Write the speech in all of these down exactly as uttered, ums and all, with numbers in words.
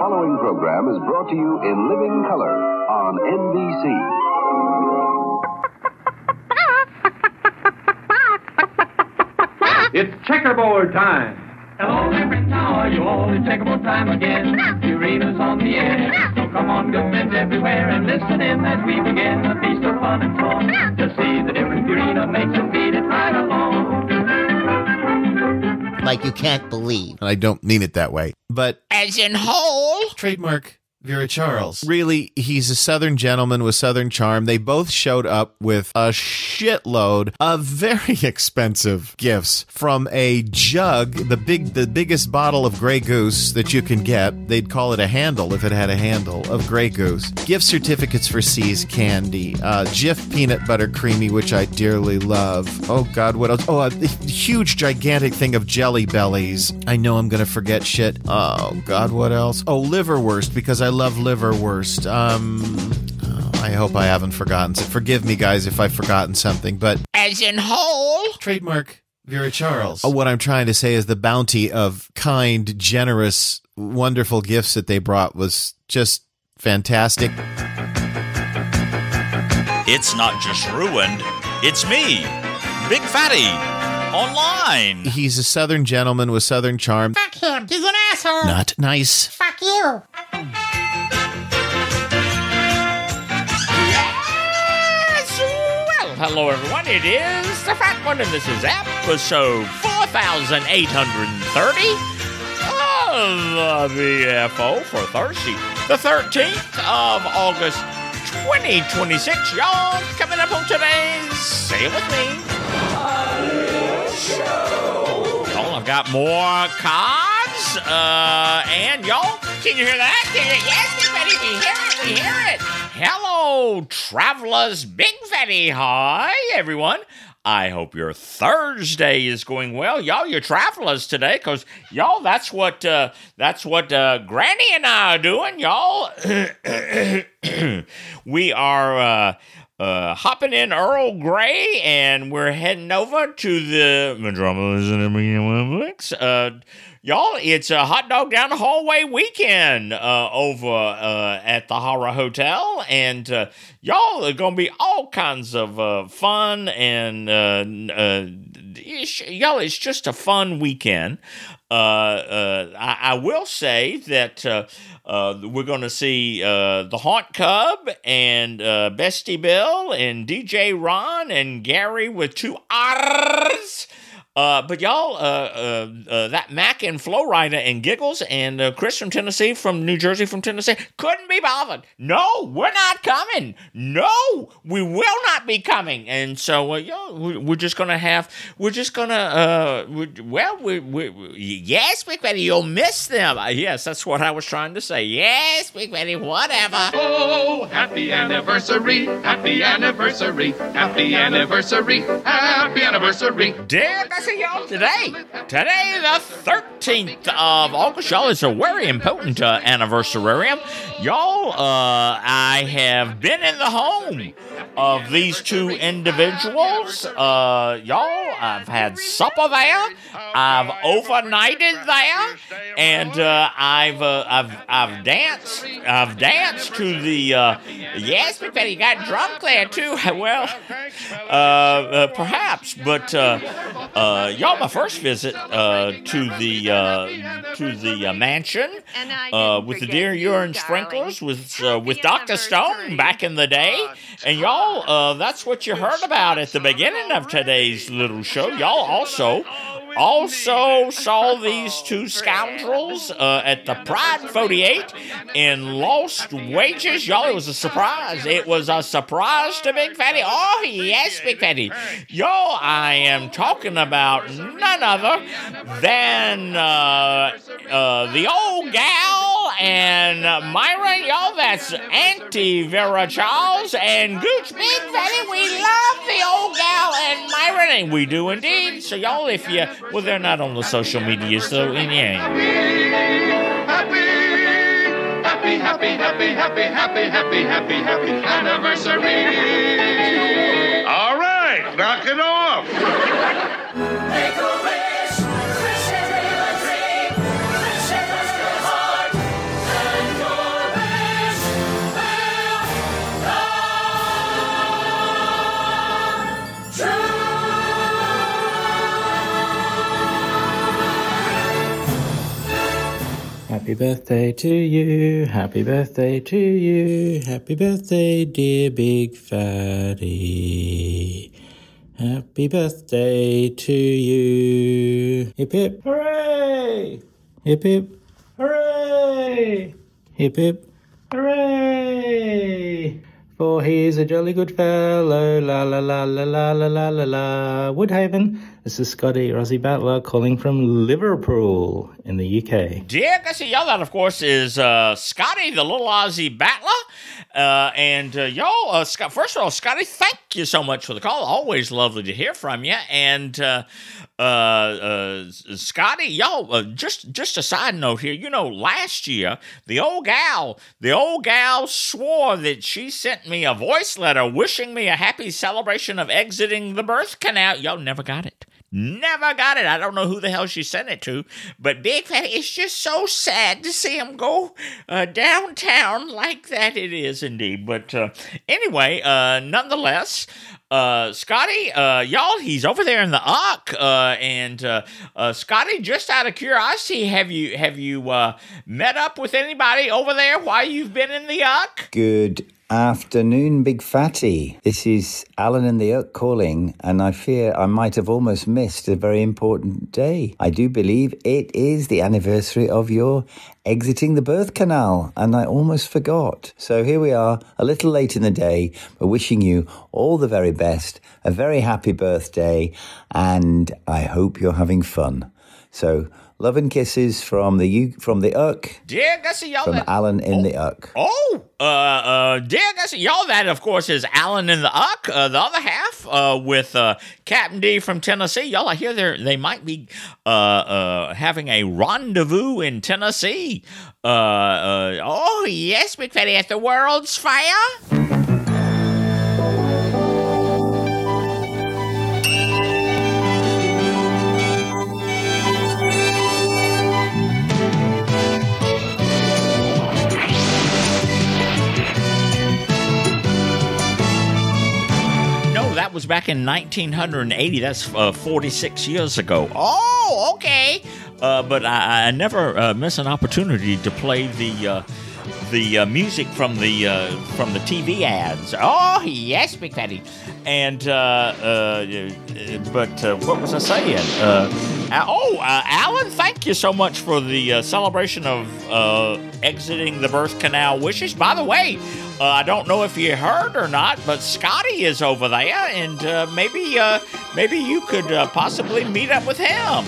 following program is brought to you in living color on N B C. It's checkerboard time. Hello, my friends, how are you all? It's checkerboard time again. Purina's on the air. So come on, good friends everywhere, and listen in as we begin a feast of fun and song. To see the difference Purina makes and feed it right along. Like you can't believe. And I don't mean it that way. But as in whole. Trademark Vera Charles. Really, he's a Southern gentleman with Southern charm. They both showed up with a shitload of very expensive gifts, from a jug, the big, the biggest bottle of Grey Goose that you can get. They'd call it a handle if it had a handle of Grey Goose. Gift certificates for See's Candy, uh, Jif Peanut Butter Creamy, which I dearly love. Oh God, what else? Oh, a huge, gigantic thing of Jelly Bellies. I know I'm gonna forget shit. Oh God, what else? Oh, liverwurst, because I love liverwurst. Um, oh, I hope I haven't forgotten. So forgive me, guys, if I've forgotten something, but as in whole. Trademark Vera Charles. Oh, what I'm trying to say is the bounty of kind, generous, wonderful gifts that they brought was just fantastic. It's not just ruined, it's me, Big Fatty, online. He's a Southern gentleman with Southern charm. Fuck him, he's an asshole. Not nice. Fuck you. Hello, everyone. It is the Fat One, and this is episode four thousand eight hundred thirty of the B F O for Thursday, the thirteenth of August, twenty twenty-six. Y'all, coming up on today's Say It With Me show. Y'all, I've got more cards, uh, and y'all, can you hear that? Can you, yes, Big Betty, we hear it, we hear it. Hello, travelers, Big Fatty. Hi, everyone. I hope your Thursday is going well. Y'all, you're travelers today, because, y'all, that's what, uh, that's what uh, Granny and I are doing, y'all. We are uh, uh, hopping in Earl Grey, and we're heading over to the Metropolis and Olympics. Uh Y'all, it's a hot dog down the hallway weekend uh, over uh, at the Horror Hotel, and uh, y'all are going to be all kinds of uh, fun, and uh, uh, it's, y'all, it's just a fun weekend. Uh, uh, I, I will say that uh, uh, we're going to see uh, the Haunt Cub and uh, Bestie Bill and D J Ron and Gary with two R's. Uh, but y'all, uh, uh, uh, that Mac and Flo Rida and Giggles and uh, Chris from Tennessee, from New Jersey, from Tennessee, couldn't be bothered. No, we're not coming. No, we will not be coming. And so, uh, y'all, we're just gonna have, we're just gonna, uh, we, well, we, we, we, yes, Big Betty, you'll miss them. Uh, yes, that's what I was trying to say. Yes, Big Betty, whatever. Oh, happy anniversary, happy anniversary, happy anniversary, happy anniversary. Dear see y'all today. Today, the thirteenth of August, y'all. It's a very important uh, anniversary. Y'all, uh, I have been in the home of these two individuals. Uh, y'all, I've had supper there. I've overnighted there, and uh, I've uh, I've I've danced. I've danced to the. Uh, yes, Big Betty got drunk there too. Well, uh, uh, perhaps, but. Uh, uh, Uh, y'all, my first visit uh, to the uh, to the uh, mansion uh, with the deer urine sprinklers with uh, with Doctor Stone back in the day, and y'all, uh, that's what you heard about at the beginning of today's little show. Y'all also. Also saw these two scoundrels uh, at the Pride forty-eight in Lost Wages. Y'all, it was a surprise. It was a surprise to Big Fatty. Oh, yes, Big Fatty. Y'all, I am talking about none other than uh, uh, the old gal and uh, Myra. Y'all, that's Auntie Vera Charles and Gooch. Big Fatty, we love the old gal and Myra, and we do indeed. So, y'all, if you... Well, they're not on the social media, so in the end. Happy, happy, happy, happy, happy, happy, happy, happy, happy anniversary. All right, knock it off. Make a wish, wish it will a dream, wish it was your heart. Happy birthday to you, happy birthday to you, happy birthday, dear Big Fatty. Happy birthday to you. Hip hip hooray! Hip hip hooray! Hip hip hooray! For he is a jolly good fellow, la la la la la la la la la. Woodhaven, this is Scotty Rozzy Battler calling from Liverpool in the U K. Dear Gussie, y'all, that, of course, is uh, Scotty, the little Aussie battler. Uh, and uh, y'all, uh, Scott, first of all, Scotty, thank you so much for the call. Always lovely to hear from you. And uh, uh, uh, Scotty, y'all, uh, just just a side note here. You know, last year, the old gal, the old gal swore that she sent me a voice letter wishing me a happy celebration of exiting the birth canal. Y'all never got it. Never got it. I don't know who the hell she sent it to, but Big Fatty, it's just so sad to see him go uh, downtown like that. It is indeed. But uh, anyway, uh, nonetheless, uh, Scotty, uh, y'all, he's over there in the Ark, uh, and uh, uh, Scotty, just out of curiosity, have you have you uh, met up with anybody over there while you've been in the Ark? Good afternoon, Big Fatty. This is Alan in the Urk calling, and I fear I might have almost missed a very important day. I do believe it is the anniversary of your exiting the birth canal, and I almost forgot. So here we are, a little late in the day, but wishing you all the very best, a very happy birthday, and I hope you're having fun. So, love and kisses from the U- from the Urk. Dear Gussie, y'all, from that, Alan in oh, the Urk. Oh, uh, uh, dear Gussie, y'all, that, of course, is Alan in the Urk. Uh, the other half uh, with uh, Captain D from Tennessee. Y'all, I hear they they might be uh, uh, having a rendezvous in Tennessee. Uh, uh, oh, yes, Big Fatty, at the World's Fair. That was back in nineteen eighty. That's uh, forty-six years ago. Oh, okay. Uh, but I, I never uh, miss an opportunity to play the uh, the uh, music from the uh, from the T V ads. Oh, yes, Big Fatty. And uh, uh, but uh, what was I saying? Uh, oh, uh, Alan, thank you so much for the uh, celebration of uh, exiting the birth canal wishes. By the way, Uh, I don't know if you heard or not, but Scotty is over there, and uh, maybe uh, maybe you could uh, possibly meet up with him.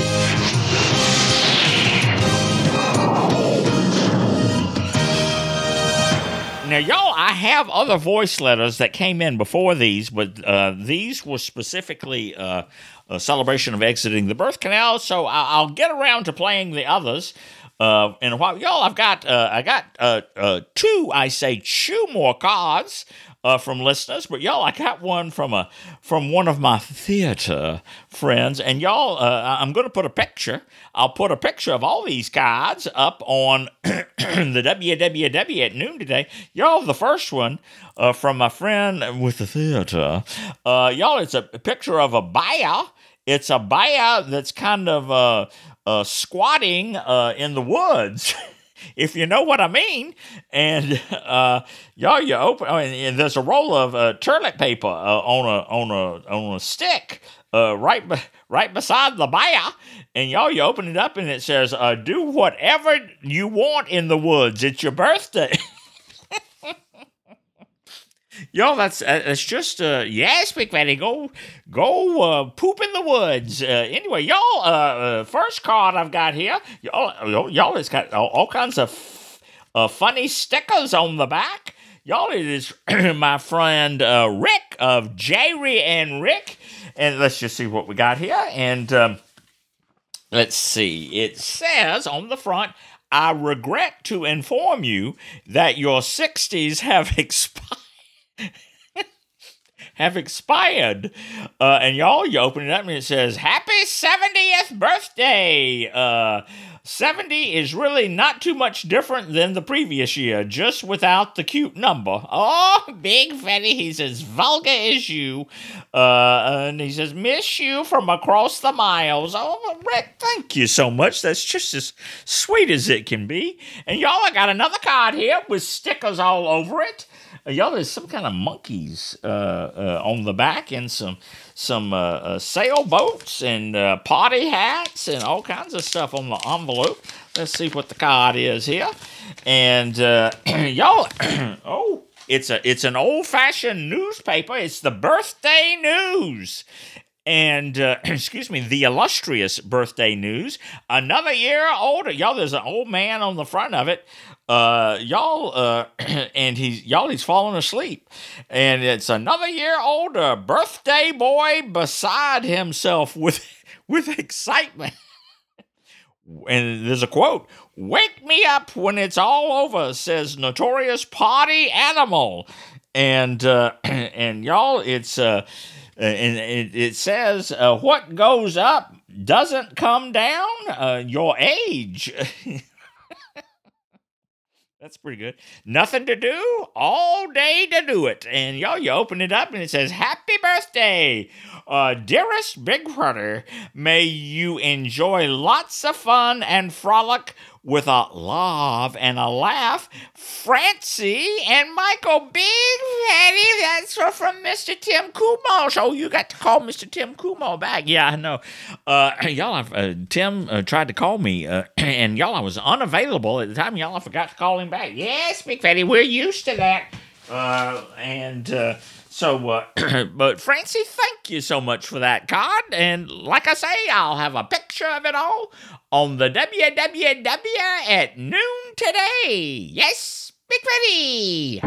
Now, y'all, I have other voice letters that came in before these, but uh, these were specifically uh, a celebration of exiting the birth canal, so I- I'll get around to playing the others. Uh, in a while, y'all, I've got uh, I got uh, uh, two, I say, two more cards uh, from listeners, but y'all, I got one from a from one of my theater friends, and y'all, uh, I'm going to put a picture. I'll put a picture of all these cards up on the W W W at noon today. Y'all, the first one uh, from my friend with the theater, uh, y'all, it's a picture of a bear. It's a bear that's kind of uh, uh, squatting uh, in the woods, if you know what I mean. And uh, y'all, you open, oh, and, and there's a roll of uh, toilet paper uh, on a on a on a stick uh, right be, right beside the bear. And y'all, you open it up, and it says, uh, "Do whatever you want in the woods. It's your birthday." Yo, that's uh, that's just uh, yes, Big Fatty. Go go uh, poop in the woods. Uh, anyway, y'all, uh, uh, first card I've got here, y'all, y'all, it's got all, all kinds of f- uh, funny stickers on the back. Y'all, it is my friend uh, Rick of Jerry and Rick, and let's just see what we got here. And um, let's see, it says on the front, "I regret to inform you that your sixties have expired." have expired. Uh, and y'all, you open it up and it says, "Happy seventieth birthday, uh, seventy is really not too much different than the previous year, just without the cute number. Oh, Big Fatty, he's as vulgar as you. Uh, and he says, miss you from across the miles. Oh, Rick, thank you so much. That's just as sweet as it can be. And y'all, I got another card here with stickers all over it. Uh, y'all, there's some kind of monkeys uh, uh, on the back and some some uh, uh, sailboats and uh, party hats and all kinds of stuff on the envelope. Let's see what the card is here. And uh, y'all, oh, it's a it's an old-fashioned newspaper. It's the Birthday News. And, uh, excuse me, the illustrious Birthday News. Another year older. Y'all, there's an old man on the front of it. Uh, y'all, uh, and he's, y'all, he's falling asleep. And it's another year older. Birthday boy beside himself with, with excitement. And there's a quote, wake me up when it's all over, says notorious party animal. And, uh, and y'all, it's, uh, and it, it says, uh, what goes up doesn't come down, uh, your age. That's pretty good. Nothing to do, all day to do it. And y'all, you open it up and it says, happy birthday, uh, dearest Big Brother. May you enjoy lots of fun and frolic with a love and a laugh. Francie and Michael. Big Fatty, that's from Mister Tim Kumo. So you got to call Mister Tim Kumo back. Yeah, I know. Uh, y'all, have, uh, Tim uh, tried to call me, uh, and y'all, I was unavailable at the time. Y'all, I forgot to call him back. Yes, Big Fatty, we're used to that. Uh, and uh, so, uh, but Francie, thank you so much for that card. And like I say, I'll have a picture of it all on the W W W at noon today. Yes, Big Fatty.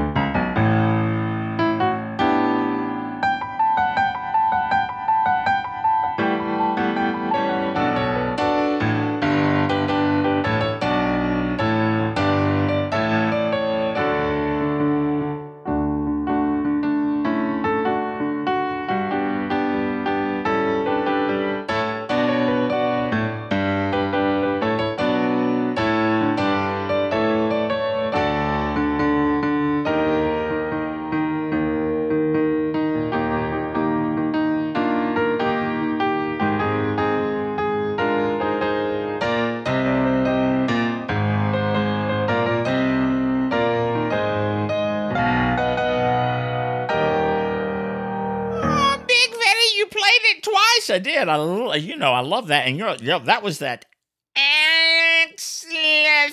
I did. I, you know, I love that. And you're, you know, that was that excellent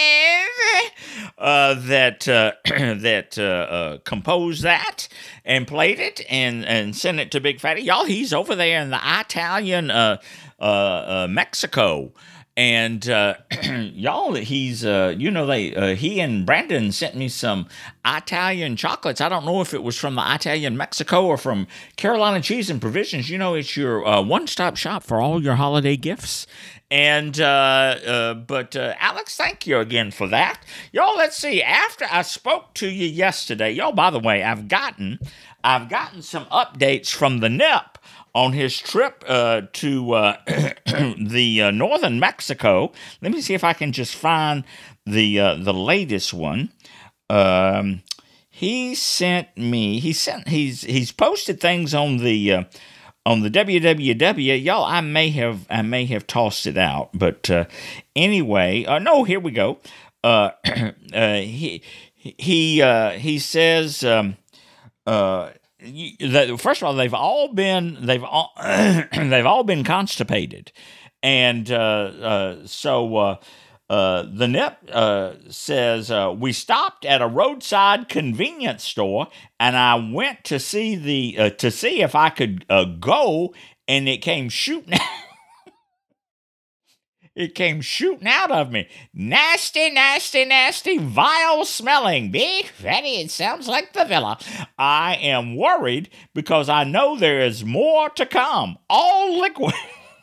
uh, that uh, that uh, uh, composed that and played it and and sent it to Big Fatty. Y'all, he's over there in the Italian uh, uh, uh, Mexico. And uh, y'all, he's, uh, you know, they uh, he and Brandon sent me some Italian chocolates. I don't know if it was from the Italian Mexico or from Carolina Cheese and Provisions. You know, it's your uh, one-stop shop for all your holiday gifts. And, uh, uh, but uh, Alex, thank you again for that. Y'all, let's see. After I spoke to you yesterday, y'all, by the way, I've gotten, I've gotten some updates from the N I P on his trip uh, to uh, the uh, northern Mexico. Let me see if I can just find the uh, the latest one. Um, he sent me. He sent. He's he's posted things on the uh, on the W W W. Y'all, I may have I may have tossed it out, but uh, anyway. Uh, no, here we go. Uh, uh, he he uh, he says. Um, uh, You, that, first of all, they've all been they've all they've all been constipated, and uh, uh, so uh, uh, the N I P uh, says uh, we stopped at a roadside convenience store, and I went to see the uh, to see if I could uh, go, and it came shooting. It came shooting out of me. Nasty, nasty, nasty, vile smelling. Big Fatty, it sounds like the villa. I am worried because I know there is more to come. All liquid.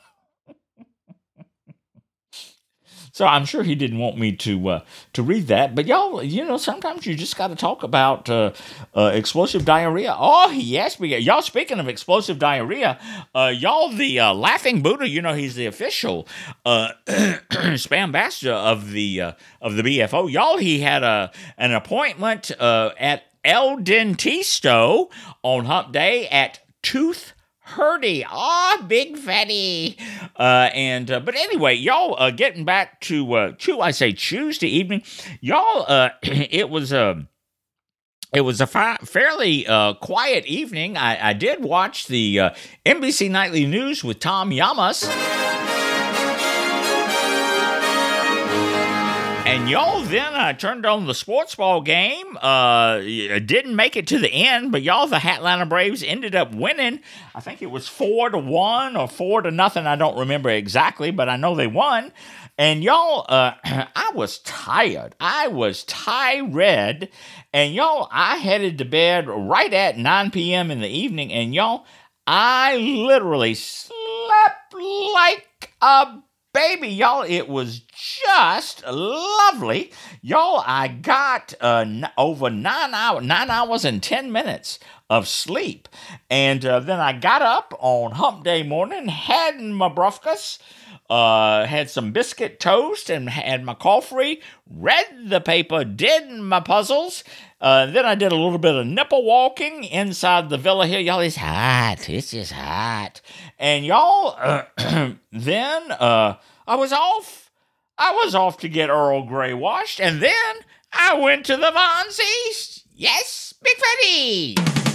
So I'm sure he didn't want me to uh, to read that. But y'all, you know, sometimes you just got to talk about uh, uh, explosive diarrhea. Oh, yes. We, y'all, speaking of explosive diarrhea, uh, y'all, the uh, Laughing Buddha, you know, he's the official uh, Spambassador of the uh, of the B F O. Y'all, he had a an appointment uh, at El Dentisto on Hump Day at Tooth Hurdy. Ah, Big Fatty. Uh, and uh, but anyway, y'all, uh, getting back to uh, to I say Tuesday evening, y'all. Uh, it was a. Uh, It was a fa- fairly uh, quiet evening. I, I did watch the uh, N B C Nightly News with Tom Llamas. And y'all, then I turned on the sports ball game. Uh, didn't make it to the end, but y'all, the Atlanta Braves ended up winning. I think it was four to one or four to nothing. I don't remember exactly, but I know they won. And y'all, uh, I was tired. I was tired. And y'all, I headed to bed right at nine p.m. in the evening. And y'all, I literally slept like a baby. Y'all, it was just lovely. Y'all, I got uh, n- over nine hours, nine hours and ten minutes of sleep. And uh, then I got up on Hump Day morning, had my breakfast, Uh, had some biscuit toast and had my coffee, read the paper, did my puzzles. Uh, then I did a little bit of nipple walking inside the villa here. Y'all, it's hot. It's just hot. And y'all, uh, then uh, I was off. I was off to get Earl Grey washed. And then I went to the Von Z's. Yes, Big Fatty.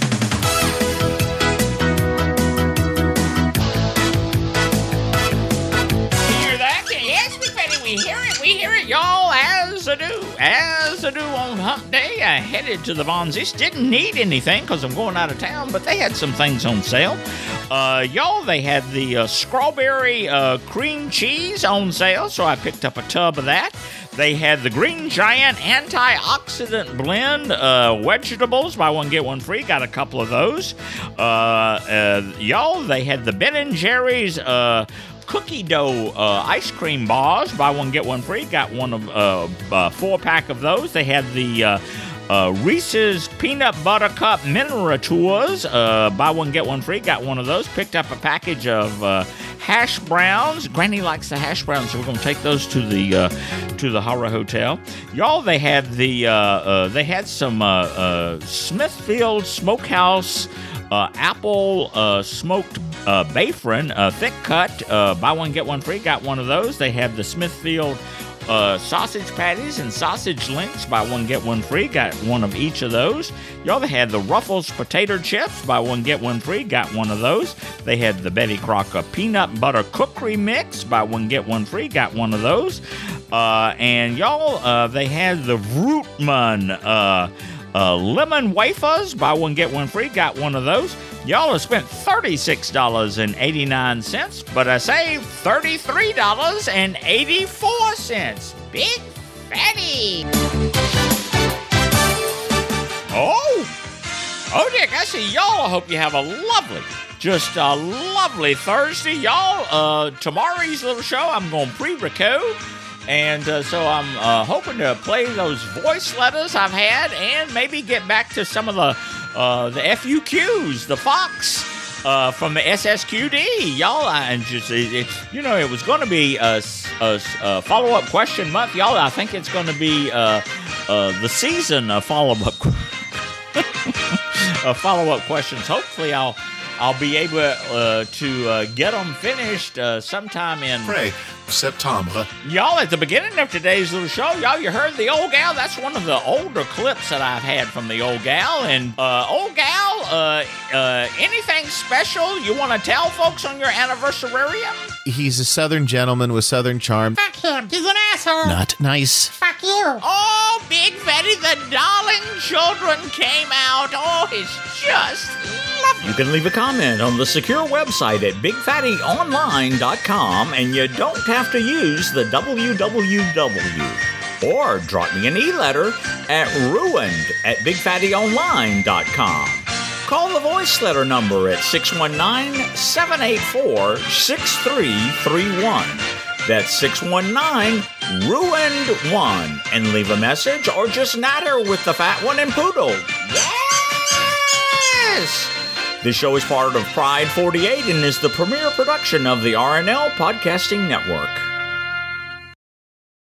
We hear it, we hear it, y'all, as I do, as I do on Hump Day. I headed to the Von Z's. Didn't need anything because I'm going out of town, but they had some things on sale. Uh, y'all, they had the uh, strawberry uh, cream cheese on sale, so I picked up a tub of that. They had the Green Giant antioxidant blend uh, vegetables, buy one, get one free. Got a couple of those. Uh, uh, y'all, they had the Ben and Jerry's uh, cookie dough uh, ice cream bars, buy one get one free. Got one of uh, uh four pack of those. They had the uh, uh, Reese's peanut butter cup miniatures, uh, buy one get one free. Got one of those. Picked up a package of uh, hash browns. Granny likes the hash browns, so we're gonna take those to the uh, to the Horror Hotel. Y'all, they had the uh, uh, they had some uh, uh, Smithfield Smokehouse uh, apple uh, smoked Uh, Bayfrin, uh, thick cut, uh, buy one, get one free. Got one of those. They have the Smithfield uh, sausage patties and sausage links, buy one, get one free. Got one of each of those. Y'all, they had the Ruffles potato chips, buy one, get one free. Got one of those. They had the Betty Crocker peanut butter cookery mix, buy one, get one free. Got one of those. Uh, and y'all, uh, they had the Vrootman uh, uh, lemon wafers, buy one, get one free. Got one of those. Y'all have spent thirty-six dollars and eighty-nine cents, but I saved thirty-three dollars and eighty-four cents. Big Fatty. Oh, oh, Dick, I see y'all. I hope you have a lovely, just a lovely Thursday. Y'all, uh, tomorrow's little show, I'm going to pre-record. And uh, so I'm uh, hoping to play those voice letters I've had and maybe get back to some of the uh, the F U Qs, the Fox uh, from the S S Q D. Y'all, I just, it, it, you know, it was going to be a, a, a follow-up question month. Y'all, I think it's going to be uh, uh, the season of follow-up uh, follow-up questions. Hopefully I'll I'll be able uh, to uh, get them finished uh, sometime in Pray, September. Y'all, at the beginning of today's little show, y'all, you heard the old gal. That's one of the older clips that I've had from the old gal. And uh, old gal, uh, uh, anything special you want to tell folks on your anniversarium? He's a Southern gentleman with Southern charm. Fuck him. He's an asshole. Not nice. Fuck you. Oh, Big Fatty, the darling children came out. Oh, it's just lovely. You can leave a comment on the secure website at big fatty online dot com, and you don't have to use the w w w. Or drop me an e-letter at ruined at big fatty online dot com. Call the voice letter number at six one nine, seven eight four, six three three one. That's six one nine, ruined one. And leave a message or just natter with the fat one and poodle. Yes! This show is part of Pride forty-eight and is the premier production of the R N L Podcasting Network.